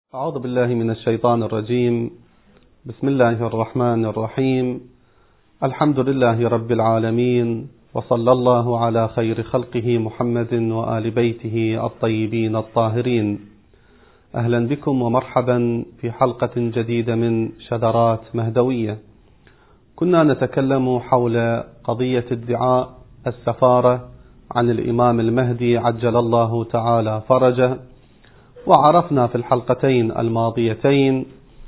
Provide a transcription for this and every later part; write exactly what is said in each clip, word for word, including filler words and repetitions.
أعوذ بالله من الشيطان الرجيم. بسم الله الرحمن الرحيم. الحمد لله رب العالمين، وصلى الله على خير خلقه محمد وآل بيته الطيبين الطاهرين. أهلا بكم ومرحبا في حلقة جديدة من شذرات مهدوية. كنا نتكلم حول قضية ادعاء السفارة عن الإمام المهدي عجل الله تعالى فرجه، وعرفنا في الحلقتين الماضيتين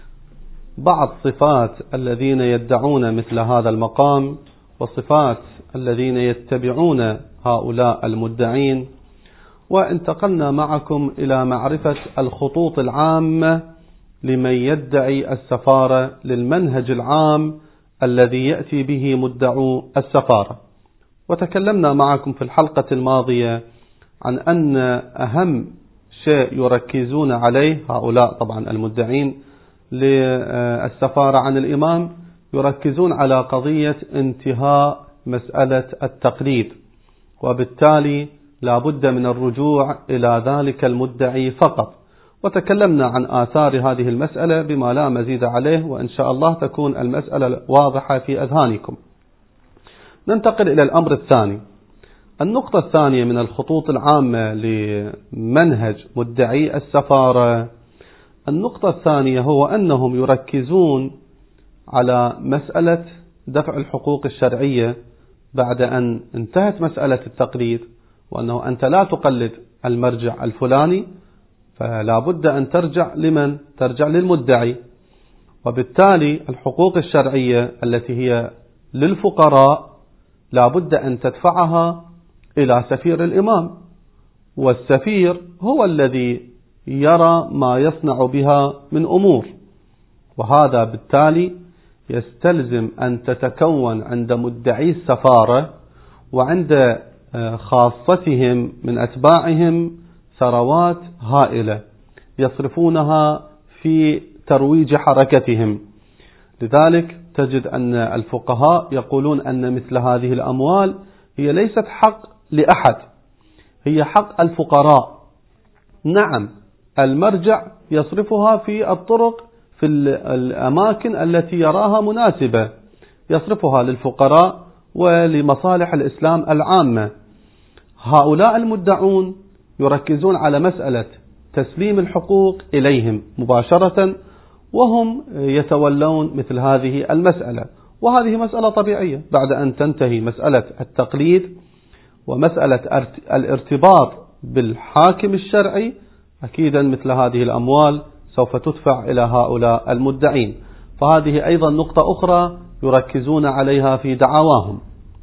بعض صفات الذين يدعون مثل هذا المقام وصفات الذين يتبعون هؤلاء المدعين، وانتقلنا معكم إلى معرفة الخطوط العامة لمن يدعي السفارة للمنهج العام الذي يأتي به مدعو السفارة. وتكلمنا معكم في الحلقة الماضية عن أن أهم شيء يركزون عليه هؤلاء طبعا المدعين للسفارة عن الإمام، يركزون على قضية انتهاء مسألة التقليد، وبالتالي لا بد من الرجوع إلى ذلك المدعي فقط. وتكلمنا عن آثار هذه المسألة بما لا مزيد عليه، وإن شاء الله تكون المسألة واضحة في أذهانكم. ننتقل إلى الأمر الثاني. النقطة الثانية من الخطوط العامة لمنهج مدعي السفارة، النقطة الثانية هو أنهم يركزون على مسألة دفع الحقوق الشرعية بعد أن انتهت مسألة التقليد، وأنه أنت لا تقلد المرجع الفلاني فلا بد أن ترجع لمن؟ ترجع للمدعي. وبالتالي الحقوق الشرعية التي هي للفقراء لا بد أن تدفعها إلى سفير الإمام، والسفير هو الذي يرى ما يصنع بها من أمور، وهذا بالتالي يستلزم أن تتكون عند مدعي السفارة وعند خاصتهم من أتباعهم ثروات هائلة يصرفونها في ترويج حركتهم. لذلك تجد أن الفقهاء يقولون أن مثل هذه الأموال هي ليست حق لأحد، هي حق الفقراء. نعم، المرجع يصرفها في الطرق في الأماكن التي يراها مناسبة، يصرفها للفقراء ولمصالح الإسلام العامة. هؤلاء المدعون يركزون على مسألة تسليم الحقوق إليهم مباشرة، وهم يتولون مثل هذه المسألة. وهذه مسألة طبيعية بعد أن تنتهي مسألة التقليد ومسألة الارتباط بالحاكم الشرعي، أكيدا مثل هذه الأموال سوف تدفع إلى هؤلاء المدعين. فهذه أيضا نقطة أخرى يركزون عليها في دعواهم.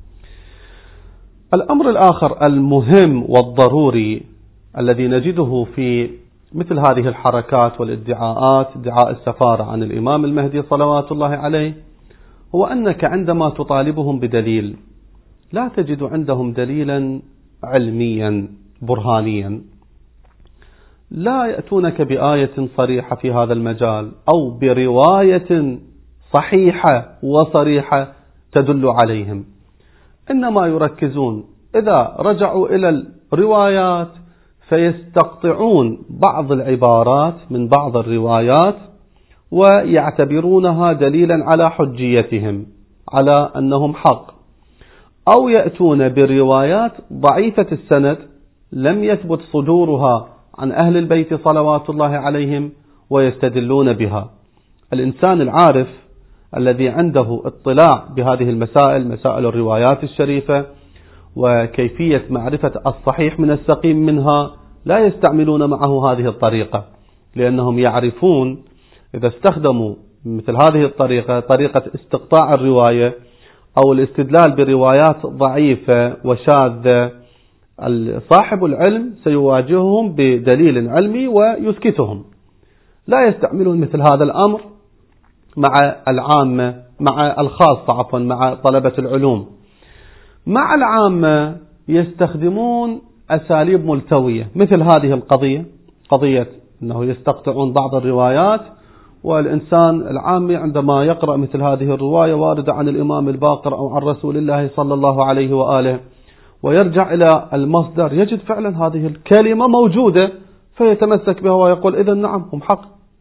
الأمر الآخر المهم والضروري الذي نجده في مثل هذه الحركات والادعاءات، ادعاء السفارة عن الإمام المهدي صلوات الله عليه، هو أنك عندما تطالبهم بدليل لا تجد عندهم دليلا علميا برهانيا، لا يأتونك بآية صريحة في هذا المجال أو برواية صحيحة وصريحة تدل عليهم، إنما يركزون إذا رجعوا إلى الروايات فيستقطعون بعض العبارات من بعض الروايات ويعتبرونها دليلا على حجيتهم، على أنهم حق، أو يأتون بروايات ضعيفة السند لم يثبت صدورها عن أهل البيت صلوات الله عليهم ويستدلون بها. الإنسان العارف الذي عنده اطلاع بهذه المسائل، مسائل الروايات الشريفة وكيفية معرفة الصحيح من السقيم منها، لا يستعملون معه هذه الطريقة، لأنهم يعرفون إذا استخدموا مثل هذه الطريقة، طريقة استقطاع الرواية أو الاستدلال بروايات ضعيفة وشاذة، صاحب العلم سيواجههم بدليل علمي ويسكتهم. لا يستعملون مثل هذا الأمر مع العامة، مع الخاصة عفوا مع طلبة العلوم. مع العامة يستخدمون أساليب ملتوية مثل هذه القضية، قضية أنه يستقطعون بعض الروايات، والإنسان العامي عندما يقرأ مثل هذه الرواية واردة عن الإمام الباقر أو عن رسول الله صلى الله عليه وآله ويرجع إلى المصدر يجد فعلا هذه الكلمة موجودة، فيتمسك بها ويقول إذا نعم هم حق،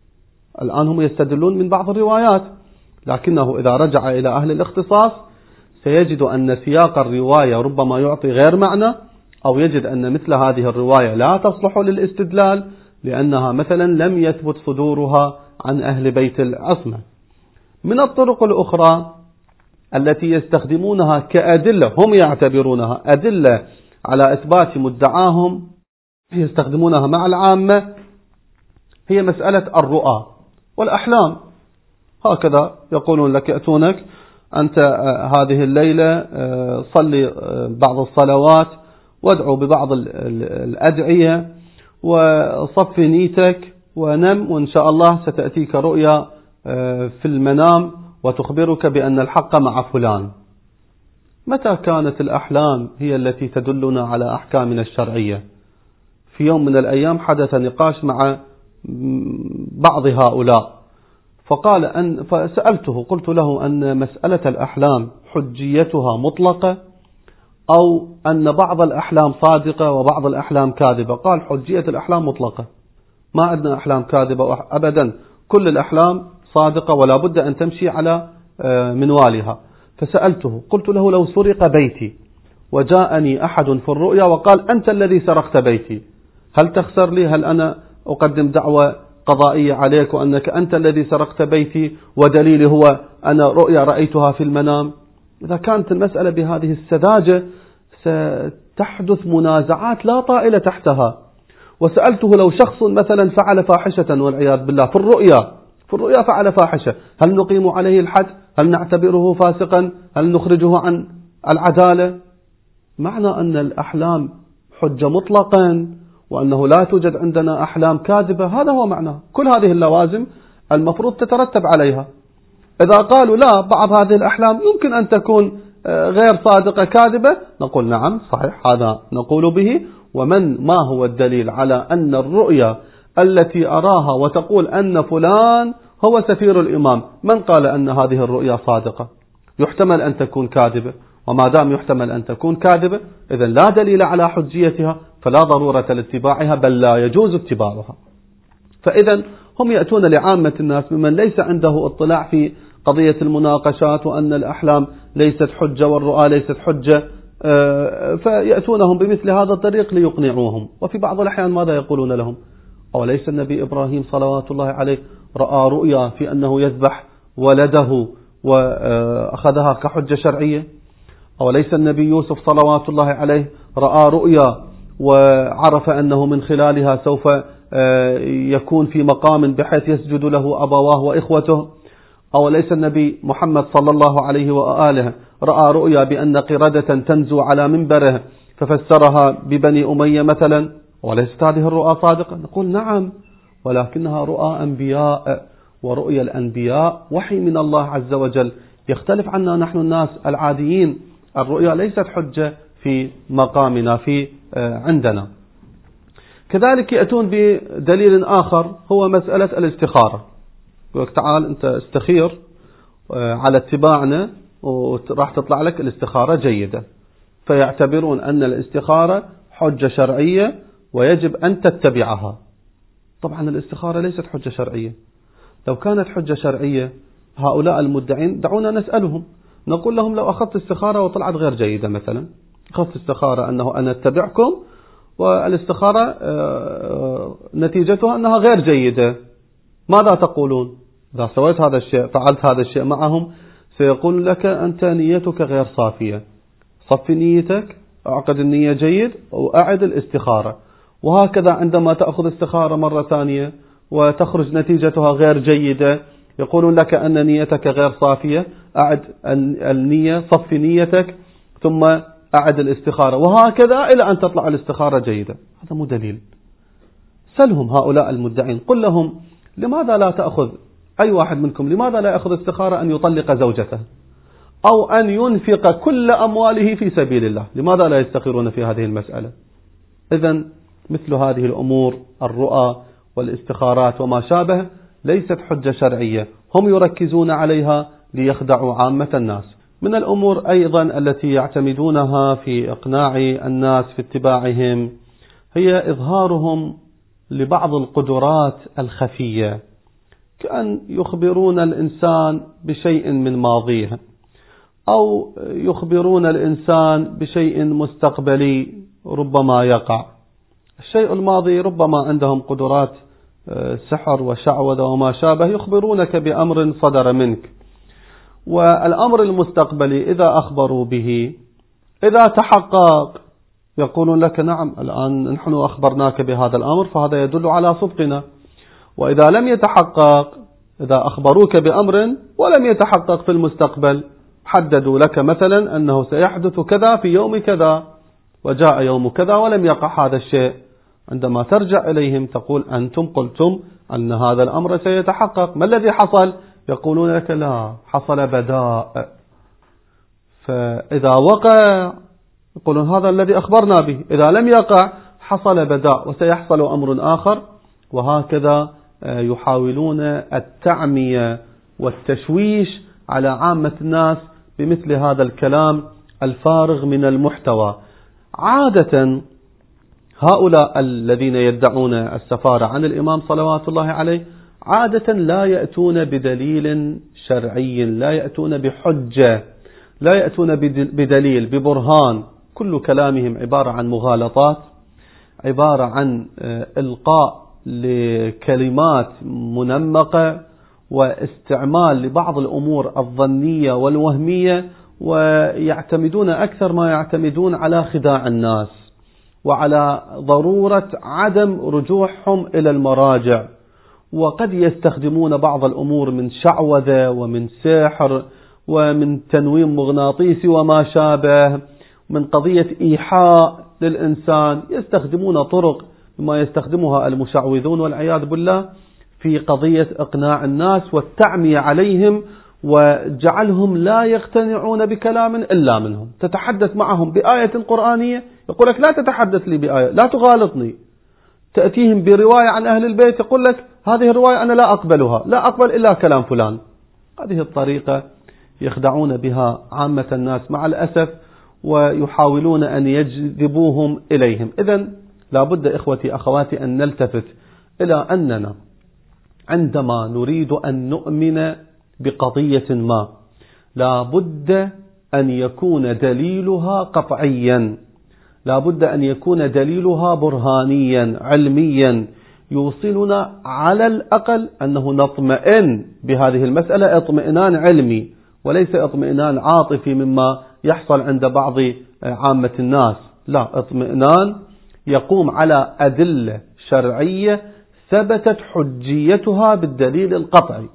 الآن هم يستدلون من بعض الروايات، لكنه إذا رجع إلى أهل الاختصاص سيجد أن سياق الرواية ربما يعطي غير معنى، أو يجد أن مثل هذه الرواية لا تصلح للاستدلال لأنها مثلا لم يثبت صدورها عن أهل بيت العصمة. من الطرق الأخرى التي يستخدمونها كأدلة، هم يعتبرونها أدلة على إثبات مدعاهم، يستخدمونها مع العامة، هي مسألة الرؤى والأحلام. هكذا يقولون لك، يأتونك أنت هذه الليلة صلي بعض الصلوات وادعو ببعض الأدعية وصفي نيتك ونم، وإن شاء الله ستأتيك رؤيا في المنام وتخبرك بأن الحق مع فلان. متى كانت الأحلام هي التي تدلنا على أحكامنا الشرعية؟ في يوم من الأيام حدث نقاش مع بعض هؤلاء، فقال أن فسألته قلت له أن مسألة الأحلام حجيتها مطلقة أو أن بعض الأحلام صادقة وبعض الأحلام كاذبة؟ قال حجية الأحلام مطلقة، ما عندنا أحلام كاذبة أبدا، كل الأحلام صادقة ولا بد أن تمشي على منوالها. فسألته قلت له لو سرق بيتي وجاءني أحد في الرؤيا وقال أنت الذي سرقت بيتي، هل تخسر لي؟ هل أنا أقدم دعوة قضائية عليك وأنك أنت الذي سرقت بيتي ودليلي هو أنا رؤيا رأيتها في المنام؟ إذا كانت المسألة بهذه السذاجة ستحدث منازعات لا طائل تحتها. وسألته لو شخص مثلا فعل فاحشة والعياذ بالله في الرؤيا في الرؤيا فعل فاحشة، هل نقيم عليه الحد؟ هل نعتبره فاسقا؟ هل نخرجه عن العدالة؟ معنى أن الأحلام حجة مطلقا وأنه لا توجد عندنا أحلام كاذبة، هذا هو معناه. كل هذه اللوازم المفروض تترتب عليها. إذا قالوا لا بعض هذه الأحلام يمكن أن تكون غير صادقة كاذبة، نقول نعم صحيح هذا نقول به. ومن ما هو الدليل على أن الرؤيا التي أراها وتقول أن فلان هو سفير الإمام، من قال أن هذه الرؤيا صادقة؟ يحتمل أن تكون كاذبة، وما دام يحتمل أن تكون كاذبة إذن لا دليل على حجيتها، فلا ضرورة لاتباعها بل لا يجوز اتباعها. فإذا هم يأتون لعامة الناس ممن ليس عنده اطلاع في قضية المناقشات وأن الأحلام ليست حجة والرؤى ليست حجة، فيأتونهم بمثل هذا الطريق ليقنعوهم. وفي بعض الأحيان ماذا يقولون لهم؟ أوليس النبي إبراهيم صلوات الله عليه رأى رؤيا في أنه يذبح ولده وأخذها كحجة شرعية؟ أوليس النبي يوسف صلوات الله عليه رأى رؤيا وعرف أنه من خلالها سوف يكون في مقام بحيث يسجد له أبواه وإخوته؟ أوليس النبي محمد صلى الله عليه وآله رأى رؤيا بأن قردة تنزو على منبره ففسرها ببني أمية مثلا؟ وليست هذه الرؤى صادقة؟ نقول نعم، ولكنها رؤى أنبياء، ورؤيا الأنبياء وحي من الله عز وجل، يختلف عنا نحن الناس العاديين. الرؤيا ليست حجة في مقامنا في عندنا. كذلك يأتون بدليل آخر هو مسألة الاستخارة. يقول تعال أنت استخير على اتباعنا وراح تطلع لك الاستخارة جيدة، فيعتبرون أن الاستخارة حجة شرعية ويجب أن تتبعها. طبعا الاستخارة ليست حجة شرعية. لو كانت حجة شرعية هؤلاء المدعين دعونا نسألهم، نقول لهم لو أخذت استخارة وطلعت غير جيدة، مثلا أخذت استخارة أنه أنا أتبعكم والاستخارة نتيجتها أنها غير جيدة، ماذا تقولون؟ إذا سويت هذا الشيء فعلت هذا الشيء معهم سيقول لك أنت نيتك غير صافية، صفي نيتك، أعقد النية جيد وأعد الاستخارة. وهكذا عندما تأخذ استخارة مرة ثانية وتخرج نتيجتها غير جيدة يقولون لك أن نيتك غير صافية، أعد النية، صفي نيتك ثم أعد الاستخارة، وهكذا إلى أن تطلع الاستخارة جيدة. هذا مو دليل. سلهم هؤلاء المدعين، قل لهم لماذا لا تأخذ أي واحد منكم لماذا لا يأخذ استخارة أن يطلق زوجته أو أن ينفق كل أمواله في سبيل الله؟ لماذا لا يستخيرون في هذه المسألة؟ إذن مثل هذه الأمور الرؤى والاستخارات وما شابه ليست حجة شرعية، هم يركزون عليها ليخدعوا عامة الناس. من الأمور أيضا التي يعتمدونها في إقناع الناس في اتباعهم هي إظهارهم لبعض القدرات الخفية، كأن يخبرون الإنسان بشيء من ماضيه، أو يخبرون الإنسان بشيء مستقبلي ربما يقع. الشيء الماضي ربما عندهم قدرات سحر وشعوذة وما شابه، يخبرونك بأمر صدر منك. والأمر المستقبلي إذا أخبروا به إذا تحقق يقولون لك نعم الآن نحن أخبرناك بهذا الأمر فهذا يدل على صدقنا. وإذا لم يتحقق، إذا أخبروك بأمر ولم يتحقق في المستقبل، حددوا لك مثلا أنه سيحدث كذا في يوم كذا، وجاء يوم كذا ولم يقع هذا الشيء، عندما ترجع إليهم تقول أنتم قلتم أن هذا الأمر سيتحقق، ما الذي حصل؟ يقولون لك لا، حصل بداء. فإذا وقع يقولون هذا الذي أخبرنا به، إذا لم يقع حصل بداء وسيحصل أمر آخر. وهكذا يحاولون التعمية والتشويش على عامة الناس بمثل هذا الكلام الفارغ من المحتوى. عادة هؤلاء الذين يدعون السفارة عن الإمام صلوات الله عليه عادة لا يأتون بدليل شرعي، لا يأتون بحجة، لا يأتون بدليل ببرهان. كل كلامهم عبارة عن مغالطات، عبارة عن إلقاء لكلمات منمقة واستعمال لبعض الأمور الظنية والوهمية، ويعتمدون أكثر ما يعتمدون على خداع الناس وعلى ضرورة عدم رجوعهم إلى المراجع. وقد يستخدمون بعض الأمور من شعوذة ومن سحر ومن تنويم مغناطيسي وما شابه، من قضية إيحاء للإنسان، يستخدمون طرق ما يستخدمها المشعوذون والعياذ بالله في قضية إقناع الناس والتعمية عليهم وجعلهم لا يقتنعون بكلام إلا منهم. تتحدث معهم بآية قرآنية يقول لك لا تتحدث لي بآية، لا تغالطني. تأتيهم برواية عن أهل البيت يقول لك هذه الرواية أنا لا أقبلها، لا أقبل إلا كلام فلان. هذه الطريقة يخدعون بها عامة الناس مع الأسف، ويحاولون أن يجذبوهم إليهم. إذن لابد إخوتي أخواتي أن نلتفت إلى أننا عندما نريد أن نؤمن بقضية ما لابد أن يكون دليلها قطعيا، لابد أن يكون دليلها برهانيا علميا يوصلنا على الأقل أنه نطمئن بهذه المسألة اطمئنان علمي وليس اطمئنان عاطفي مما يحصل عند بعض عامة الناس. لا، اطمئنان يقوم على أدلة شرعية ثبتت حجيتها بالدليل القطعي.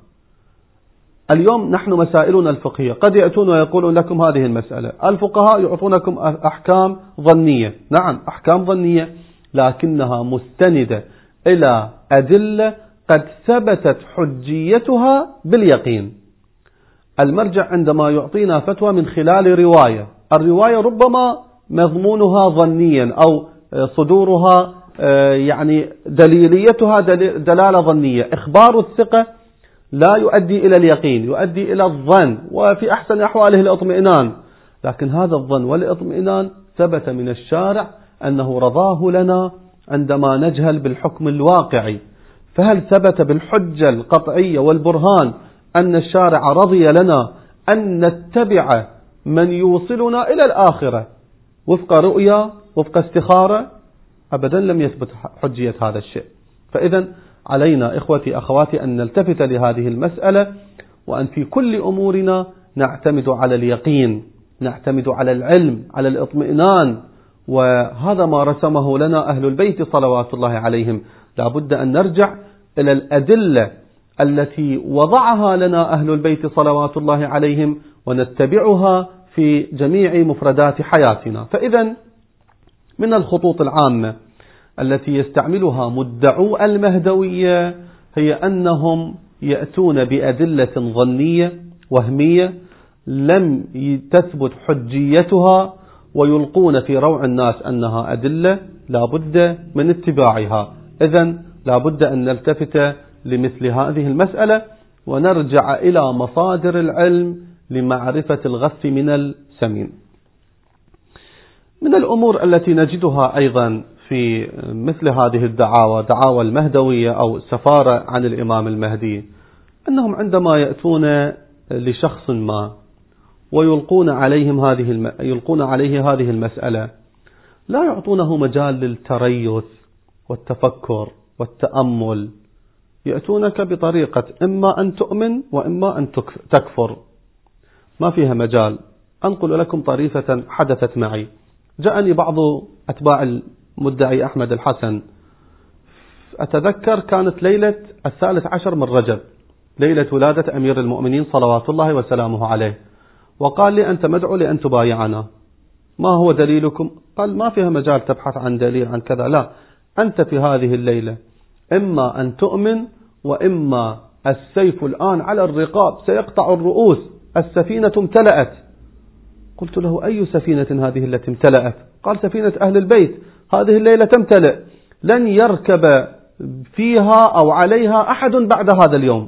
اليوم نحن مسائلنا الفقهية قد يأتون ويقولون لكم هذه المسألة، الفقهاء يعطونكم أحكام ظنية، نعم أحكام ظنية، لكنها مستندة إلى أدلة قد ثبتت حجيتها باليقين. المرجع عندما يعطينا فتوى من خلال رواية، الرواية ربما مضمونها ظنيا أو صدورها يعني دليليتها دلالة ظنية. إخبار الثقة لا يؤدي إلى اليقين، يؤدي إلى الظن، وفي أحسن أحواله الاطمئنان. لكن هذا الظن والاطمئنان ثبت من الشارع أنه رضاه لنا عندما نجهل بالحكم الواقعي. فهل ثبت بالحجة القطعية والبرهان أن الشارع رضي لنا أن نتبع من يوصلنا إلى الآخرة وفق رؤيا وفق استخارة؟ أبدا لم يثبت حجية هذا الشيء. فإذا علينا إخوتي أخواتي أن نلتفت لهذه المسألة، وأن في كل أمورنا نعتمد على اليقين، نعتمد على العلم، على الاطمئنان. وهذا ما رسمه لنا أهل البيت صلوات الله عليهم. لا بد أن نرجع إلى الأدلة التي وضعها لنا أهل البيت صلوات الله عليهم ونتبعها في جميع مفردات حياتنا. فإذا من الخطوط العامة التي يستعملها مدعو المهدوية هي أنهم يأتون بأدلة ظنية وهمية لم تثبت حجيتها، ويلقون في روع الناس أنها أدلة لا بد من اتباعها. إذن لا بد أن نلتفت لمثل هذه المسألة ونرجع إلى مصادر العلم لمعرفة الغث من السمين. من الأمور التي نجدها أيضا في مثل هذه الدعاوى، دعاوى المهدوية أو السفارة عن الإمام المهدي، أنهم عندما يأتون لشخص ما ويلقون عليهم هذه الم... يلقون عليه هذه المسألة لا يعطونه مجال للتريث والتفكر والتأمل، يأتونك بطريقة إما أن تؤمن وإما أن تكفر، ما فيها مجال. أنقل لكم طريفة حدثت معي. جاءني بعض أتباع المدعي أحمد الحسن، أتذكر كانت ليلة الثالث عشر من رجب، ليلة ولادة أمير المؤمنين صلوات الله وسلامه عليه، وقال لي أنت مدعو لأن تبايعنا، ما هو دليلكم؟ قال ما فيها مجال تبحث عن دليل عن كذا، لا، أنت في هذه الليلة إما أن تؤمن وإما السيف الآن على الرقاب سيقطع الرؤوس، السفينة امتلأت. قلت له أي سفينة هذه التي امتلأت؟ قال سفينة أهل البيت هذه الليلة تمتلئ، لن يركب فيها أو عليها أحد بعد هذا اليوم.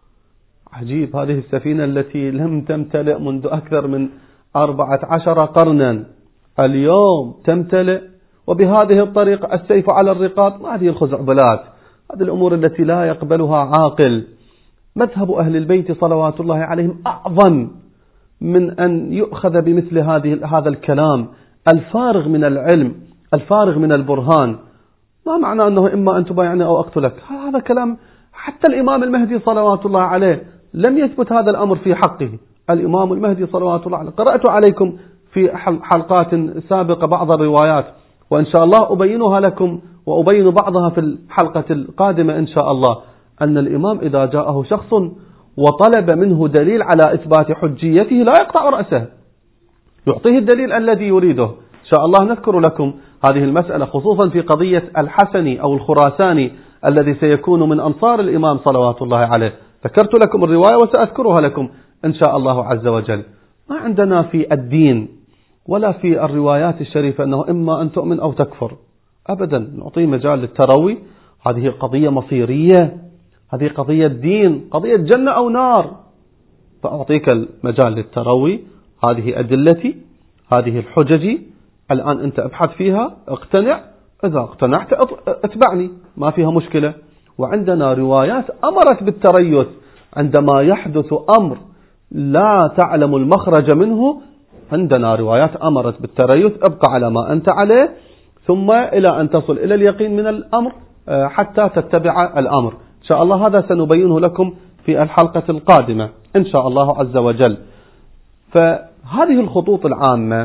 عجيب، هذه السفينة التي لم تمتلئ منذ أكثر من أربعة عشر قرنا اليوم تمتلئ، وبهذه الطريقة السيف على الرقاب. ما هذه الخزعبلات، هذه الأمور التي لا يقبلها عاقل. مذهب أهل البيت صلوات الله عليهم أعظم من أن يؤخذ بمثل هذه هذا الكلام الفارغ من العلم، الفارغ من البرهان. ما معنى أنه إما أن تبايعني أو أقتلك؟ هذا كلام حتى الإمام المهدي صلوات الله عليه لم يثبت هذا الأمر في حقه. الإمام المهدي صلوات الله عليه، قرأت عليكم في حلقات سابقة بعض الروايات، وإن شاء الله أبينها لكم وأبين بعضها في الحلقة القادمة إن شاء الله، أن الإمام إذا جاءه شخص وطلب منه دليل على إثبات حجيته لا يقطع رأسه، يعطيه الدليل الذي يريده. إن شاء الله نذكر لكم هذه المسألة خصوصا في قضية الحسني أو الخراساني الذي سيكون من أنصار الإمام صلوات الله عليه. ذكرت لكم الرواية وسأذكرها لكم إن شاء الله عز وجل. ما عندنا في الدين ولا في الروايات الشريفة أنه إما أن تؤمن أو تكفر، أبدا. نعطي مجال للتروي، هذه قضية مصيرية، هذه قضية دين، قضية جنة أو نار، فأعطيك المجال للتروي. هذه أدلتي، هذه الحججي، الآن أنت ابحث فيها، اقتنع، إذا اقتنعت اتبعني، ما فيها مشكلة. وعندنا روايات أمرت بالتريث عندما يحدث أمر لا تعلم المخرج منه، عندنا روايات أمرت بالتريث، ابقى على ما أنت عليه ثم إلى أن تصل إلى اليقين من الأمر حتى تتبع الأمر. إن شاء الله هذا سنبينه لكم في الحلقة القادمة إن شاء الله عز وجل. فهذه الخطوط العامة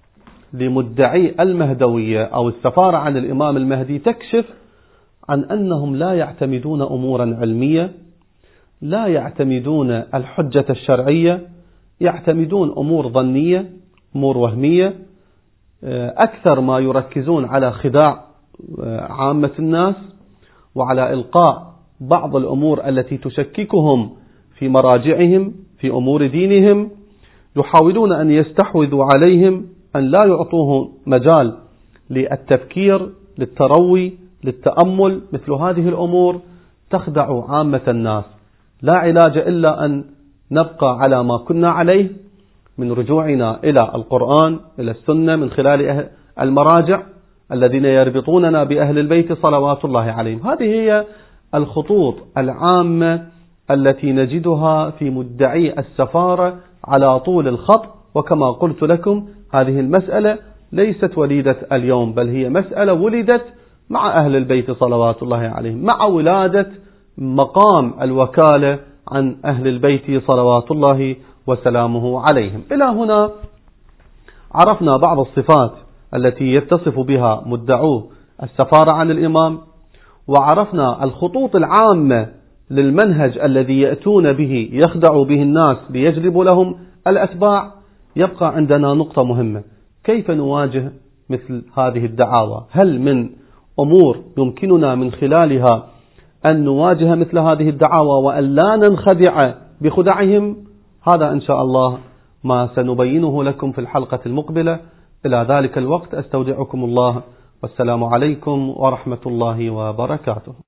لمدعي المهدوية أو السفارة عن الإمام المهدي تكشف عن أنهم لا يعتمدون أمورا علمية، لا يعتمدون الحجة الشرعية، يعتمدون أمور ظنية، أمور وهمية، أكثر ما يركزون على خداع عامة الناس وعلى إلقاء بعض الأمور التي تشككهم في مراجعهم في أمور دينهم. يحاولون أن يستحوذوا عليهم، أن لا يعطوه مجال للتفكير، للتروي، للتأمل. مثل هذه الأمور تخدع عامة الناس. لا علاج إلا أن نبقى على ما كنا عليه من رجوعنا إلى القرآن، إلى السنة، من خلال المراجع الذين يربطوننا بأهل البيت صلوات الله عليهم. هذه هي الخطوط العامة التي نجدها في مدعي السفارة على طول الخط. وكما قلت لكم هذه المسألة ليست وليدة اليوم، بل هي مسألة ولدت مع أهل البيت صلوات الله عليهم، مع ولادة مقام الوكالة عن أهل البيت صلوات الله وسلامه عليهم. إلى هنا عرفنا بعض الصفات التي يتصف بها مدعو السفارة عن الإمام، وعرفنا الخطوط العامة للمنهج الذي يأتون به يخدع به الناس ليجلبوا لهم الأتباع. يبقى عندنا نقطة مهمة: كيف نواجه مثل هذه الدعاوى؟ هل من أمور يمكننا من خلالها أن نواجه مثل هذه الدعاوى وأن لا ننخدع بخدعهم؟ هذا إن شاء الله ما سنبينه لكم في الحلقة المقبلة. إلى ذلك الوقت أستودعكم الله، والسلام عليكم ورحمة الله وبركاته.